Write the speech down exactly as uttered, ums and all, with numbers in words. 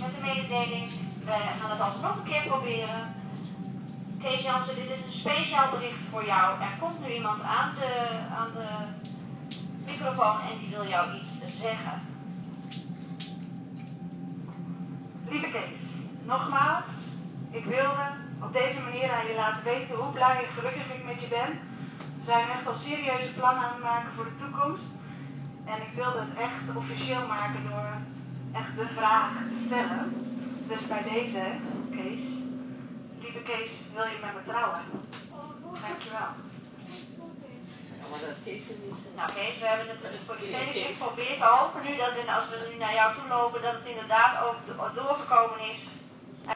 met de mededeling. Wij gaan het alsnog een keer proberen. Kees Jansen, dit is een speciaal bericht voor jou. Er komt nu iemand aan de, aan de microfoon en die wil jou iets zeggen. Lieve Kees, nogmaals, ik wilde op deze manier aan je laten weten hoe blij en gelukkig ik met je ben. We zijn echt al serieuze plannen aan het maken voor de toekomst. En ik wilde het echt officieel maken door echt de vraag te stellen. Dus bij deze, Kees, lieve Kees, wil je met me trouwen? Dankjewel. Nou Kees, we hebben het voor de tweede keer geprobeerd. We hopen nu dat we, als we nu naar jou toe lopen, dat het inderdaad ook doorgekomen is.